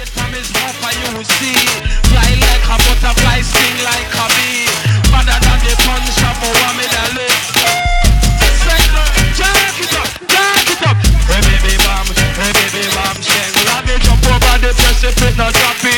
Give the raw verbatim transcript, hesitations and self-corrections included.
it from his mouth and you will see. Fly like a butterfly, sting like a bee. Better than the punch of Muhammad Ali. Jack it up, jack it up. Hey baby bam, hey baby bam, shang. Let me jump over the precipice, not drop it.